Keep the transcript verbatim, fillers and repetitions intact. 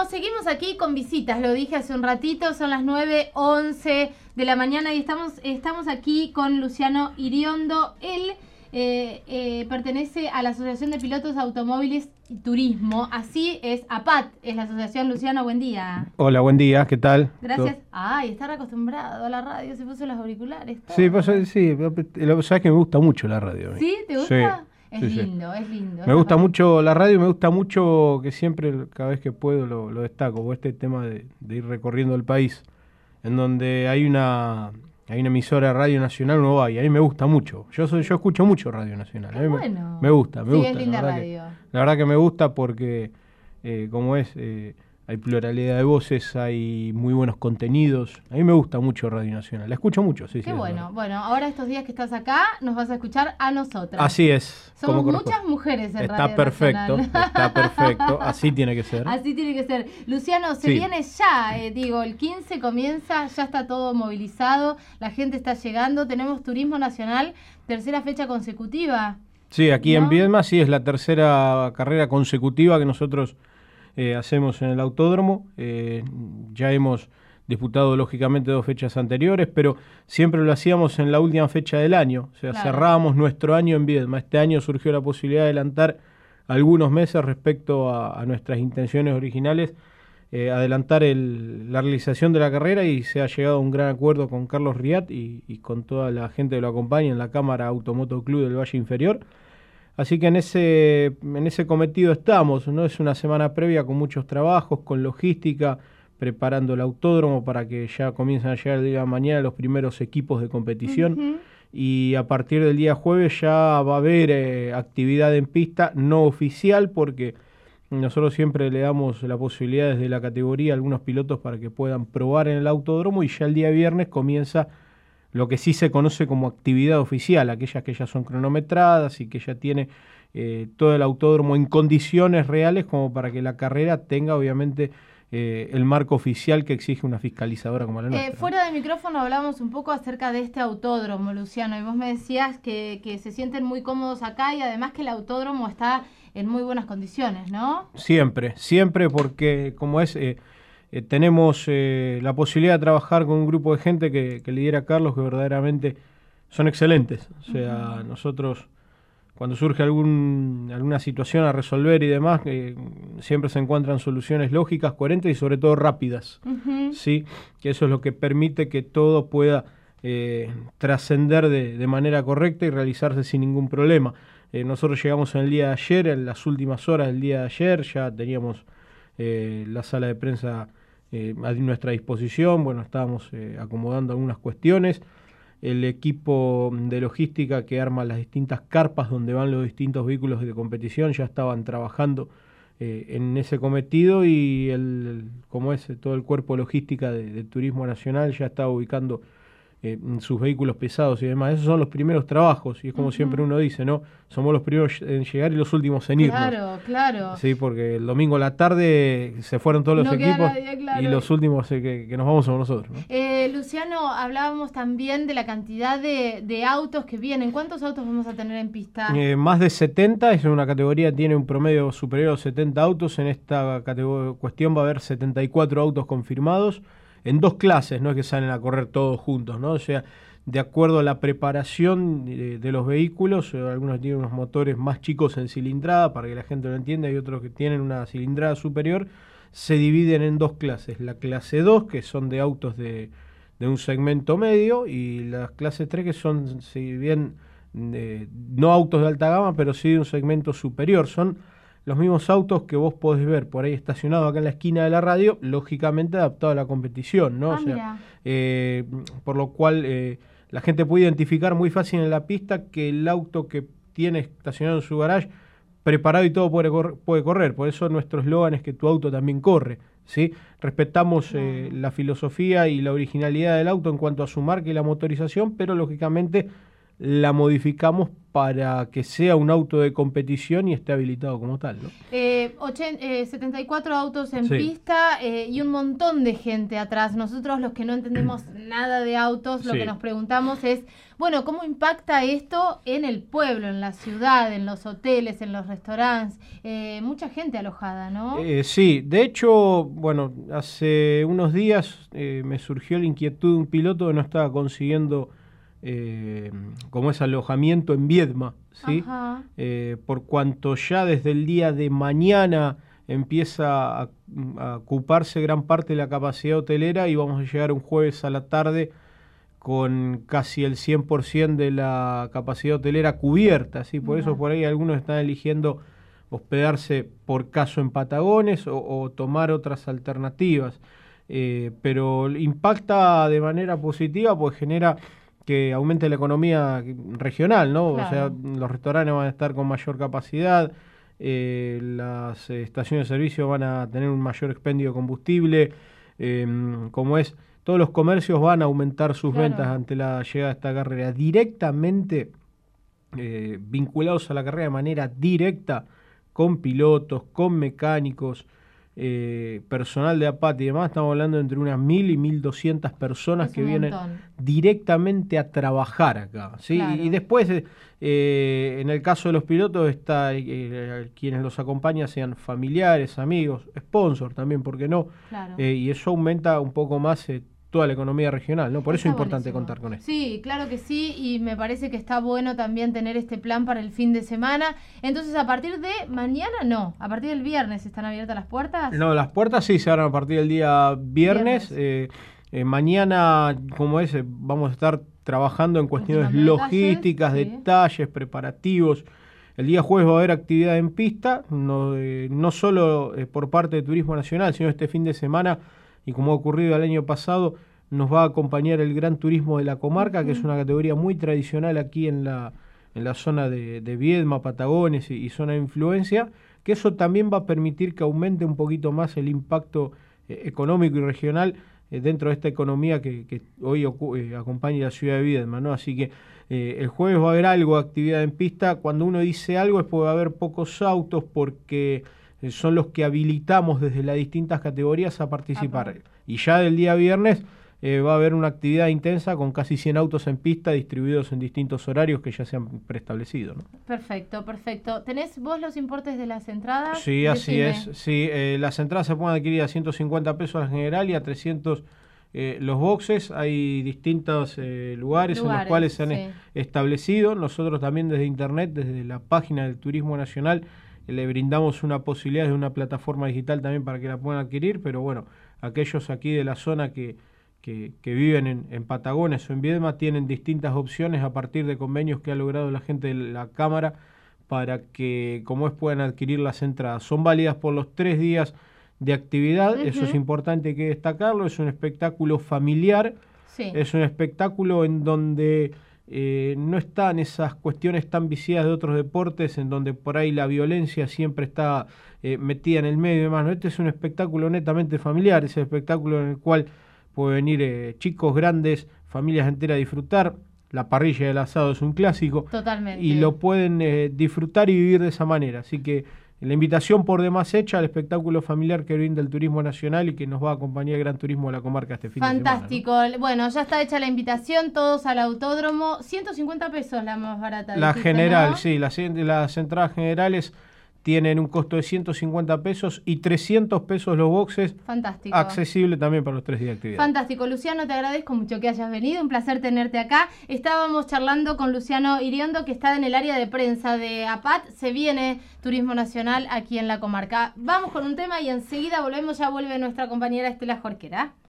seguimos aquí con visitas, lo dije hace un ratito, son las nueve once de la mañana y estamos, estamos aquí con Luciano Iriondo. Él eh, eh, pertenece a la Asociación de Pilotos Automóviles y Turismo, así es, APAT, es la asociación. Luciano, buen día. Hola, buen día, ¿qué tal? Gracias. Ay, estar acostumbrado a la radio, se puso los auriculares. Todo. Sí, pues, sí, sabes que me gusta mucho la radio. ¿Sí? ¿Te gusta? Sí. Es Sí, lindo, sí. es lindo. Me gusta parte. mucho la radio y me gusta mucho que siempre, cada vez que puedo, lo, lo destaco, por este tema de, de ir recorriendo el país, en donde hay una hay una emisora de Radio Nacional, uno va, y a mí me gusta mucho. Yo soy yo escucho mucho Radio Nacional. Qué a mí bueno. me, me gusta, me sí, gusta. Es linda la verdad radio. Que, la verdad que me gusta porque, eh, como es... Eh, hay pluralidad de voces, hay muy buenos contenidos. A mí me gusta mucho Radio Nacional. La escucho mucho, sí, Qué sí. bueno. Bueno, ahora estos días que estás acá, nos vas a escuchar a nosotras. Así es. Somos muchas mujeres en está Radio perfecto, Nacional. Está perfecto. Así tiene que ser. Así tiene que ser. Luciano, se sí. viene ya, eh, digo, el quince comienza, ya está todo movilizado, la gente está llegando, tenemos turismo nacional, tercera fecha consecutiva. Sí, aquí ¿no? en Viedma sí es la tercera carrera consecutiva que nosotros Eh, hacemos en el autódromo. Eh, ya hemos disputado lógicamente dos fechas anteriores, pero siempre lo hacíamos en la última fecha del año, o sea, claro. cerrábamos nuestro año en Viedma. Este año surgió la posibilidad de adelantar algunos meses respecto a, a nuestras intenciones originales, eh, adelantar el, la realización de la carrera, y se ha llegado a un gran acuerdo con Carlos Riat y, y con toda la gente que lo acompaña en la Cámara Automoto Club del Valle Inferior. Así que en ese, en ese cometido estamos, ¿no? Es una semana previa con muchos trabajos, con logística, preparando el autódromo para que ya comiencen a llegar el día de mañana los primeros equipos de competición. Uh-huh. Y a partir del día jueves ya va a haber eh, actividad en pista no oficial, porque nosotros siempre le damos la posibilidad desde la categoría a algunos pilotos para que puedan probar en el autódromo, y ya el día viernes comienza lo que sí se conoce como actividad oficial, aquellas que ya son cronometradas y que ya tiene eh, todo el autódromo en condiciones reales como para que la carrera tenga obviamente eh, el marco oficial que exige una fiscalizadora como la nuestra. Eh, fuera de micrófono hablamos un poco acerca de este autódromo, Luciano, y vos me decías que, que se sienten muy cómodos acá y además que el autódromo está en muy buenas condiciones, ¿no? Siempre, siempre, porque como es... Eh, Eh, tenemos eh, la posibilidad de trabajar con un grupo de gente que, que lidera Carlos, que verdaderamente son excelentes. O sea, uh-huh. nosotros, cuando surge algún, alguna situación a resolver y demás, eh, siempre se encuentran soluciones lógicas, coherentes y sobre todo rápidas. Uh-huh. ¿Sí? Que eso es lo que permite que todo pueda eh, trascender de, de manera correcta y realizarse sin ningún problema. Eh, nosotros llegamos en el día de ayer, en las últimas horas del día de ayer, ya teníamos eh, la sala de prensa Eh, a nuestra disposición. Bueno, estábamos eh, acomodando algunas cuestiones. El equipo de logística que arma las distintas carpas donde van los distintos vehículos de competición ya estaban trabajando eh, en ese cometido, y el, el, como es todo el cuerpo logística de, de Turismo Nacional ya estaba ubicando eh, sus vehículos pesados y demás. Esos son los primeros trabajos, y es como uh-huh. siempre uno dice, ¿no? Somos los primeros en llegar y los últimos en irnos. Claro, claro. Sí, porque el domingo a la tarde se fueron todos los no equipos nadie, claro. y los últimos eh, que, que nos vamos somos nosotros, ¿no? Eh, Luciano, hablábamos también de la cantidad de, de autos que vienen. ¿Cuántos autos vamos a tener en pista? Eh, más de setenta, es una categoría, tiene un promedio superior a los setenta autos. En esta cuestión va a haber setenta y cuatro autos confirmados, en dos clases, no es que salen a correr todos juntos, ¿no? O sea, de acuerdo a la preparación de, de los vehículos, algunos tienen unos motores más chicos en cilindrada, para que la gente lo entienda, y otros que tienen una cilindrada superior, se dividen en dos clases. La clase dos, que son de autos de, de un segmento medio, y la clase tres, que son, si bien eh, no autos de alta gama, pero sí de un segmento superior. Son los mismos autos que vos podés ver por ahí estacionados acá en la esquina de la radio, lógicamente adaptado a la competición, ¿no? Ah, o sea, eh, por lo cual eh, la gente puede identificar muy fácil en la pista que el auto que tiene estacionado en su garage, preparado y todo, puede, cor- puede correr. Por eso nuestro eslogan es que tu auto también corre, ¿sí? Respetamos eh, la filosofía y la originalidad del auto en cuanto a su marca y la motorización, pero lógicamente la modificamos para que sea un auto de competición y esté habilitado como tal, ¿no? Eh, ochen- eh, setenta y cuatro autos en Sí. pista eh, y un montón de gente atrás. Nosotros los que no entendemos nada de autos, lo Sí. que nos preguntamos es, bueno, ¿cómo impacta esto en el pueblo, en la ciudad, en los hoteles, en los restaurantes? Eh, mucha gente alojada, ¿no? Eh, sí, de hecho, bueno, hace unos días eh, me surgió la inquietud de un piloto que no estaba consiguiendo eh, como es alojamiento en Viedma, ¿sí? Ajá. Eh, por cuanto ya desde el día de mañana empieza a, a ocuparse gran parte de la capacidad hotelera y vamos a llegar un jueves a la tarde con casi el cien por ciento de la capacidad hotelera cubierta, ¿sí? Por eso Mira. por ahí algunos están eligiendo hospedarse por caso en Patagones o, o tomar otras alternativas. Eh, pero impacta de manera positiva porque genera que aumente la economía regional, ¿no? Claro. O sea, los restaurantes van a estar con mayor capacidad, eh, las eh, estaciones de servicio van a tener un mayor expendio de combustible, eh, como es, todos los comercios van a aumentar sus Claro. ventas ante la llegada de esta carrera. Directamente eh, vinculados a la carrera de manera directa, con pilotos, con mecánicos, eh, personal de APAT y demás, estamos hablando de entre unas mil y mil doscientas personas Es que un vienen montón. directamente a trabajar acá, ¿sí? Claro. Y después, eh, en el caso de los pilotos, está eh, quienes los acompañan sean familiares, amigos, sponsors también, ¿por qué no? Claro. Eh, y eso aumenta un poco más eh, toda la economía regional, ¿no? Por eso Está es importante buenísimo. contar con esto. Sí, claro que sí, y me parece que está bueno también tener este plan para el fin de semana. Entonces, a partir de mañana, no, a partir del viernes, ¿están abiertas las puertas? No, las puertas sí se abren a partir del día viernes. Viernes. Eh, eh, mañana, como es, eh, vamos a estar trabajando en cuestiones Últimos logísticas, detalles, sí. detalles, preparativos. El día jueves va a haber actividad en pista, no, eh, no solo eh, por parte de Turismo Nacional, sino este fin de semana, y como ha ocurrido el año pasado, nos va a acompañar el Gran Turismo de la Comarca, uh-huh. que es una categoría muy tradicional aquí en la, en la zona de, de Viedma, Patagones y, y zona de influencia, que eso también va a permitir que aumente un poquito más el impacto eh, económico y regional eh, dentro de esta economía que, que hoy eh, acompaña la ciudad de Viedma, ¿no? Así que eh, el jueves va a haber algo de actividad en pista. Cuando uno dice algo es porque va a haber pocos autos, porque eh, son los que habilitamos desde las distintas categorías a participar. Uh-huh. Y ya del día viernes Eh, va a haber una actividad intensa con casi cien autos en pista distribuidos en distintos horarios que ya se han preestablecido, ¿no? Perfecto, perfecto. ¿Tenés vos los importes de las entradas? Sí, así Decime. es. Sí, eh, las entradas se pueden adquirir a ciento cincuenta pesos en general y a trescientos eh, los boxes. Hay distintos eh, lugares, lugares en los cuales se han sí. establecido. Nosotros también desde internet, desde la página del Turismo Nacional, eh, le brindamos una posibilidad de una plataforma digital también para que la puedan adquirir, pero bueno, aquellos aquí de la zona que Que, que viven en, en Patagones o en Viedma tienen distintas opciones a partir de convenios que ha logrado la gente de la Cámara para que, como es, puedan adquirir las entradas. Son válidas por los tres días de actividad, uh-huh. eso es importante que destacarlo, es un espectáculo familiar, sí. es un espectáculo en donde eh, no están esas cuestiones tan viciadas de otros deportes, en donde por ahí la violencia siempre está eh, metida en el medio y demás, ¿no? Este es un espectáculo netamente familiar, es el espectáculo en el cual pueden venir eh, chicos, grandes, familias enteras a disfrutar. La parrilla del asado es un clásico. Totalmente. Y lo pueden eh, disfrutar y vivir de esa manera. Así que la invitación por demás hecha al espectáculo familiar que brinda el Turismo Nacional y que nos va a acompañar el Gran Turismo de la Comarca este fin Fantástico. de semana, ¿no? Bueno, ya está hecha la invitación, todos al autódromo. ciento cincuenta pesos la más barata. La dijiste, general, ¿no? sí. Las, las entradas generales tienen un costo de ciento cincuenta pesos y trescientos pesos los boxes. Fantástico. Accesible también para los tres días de actividad. Fantástico. Luciano, te agradezco mucho que hayas venido. Un placer tenerte acá. Estábamos charlando con Luciano Iriondo, que está en el área de prensa de APAT. Se viene Turismo Nacional aquí en la comarca. Vamos con un tema y enseguida volvemos. Ya vuelve nuestra compañera Estela Jorquera.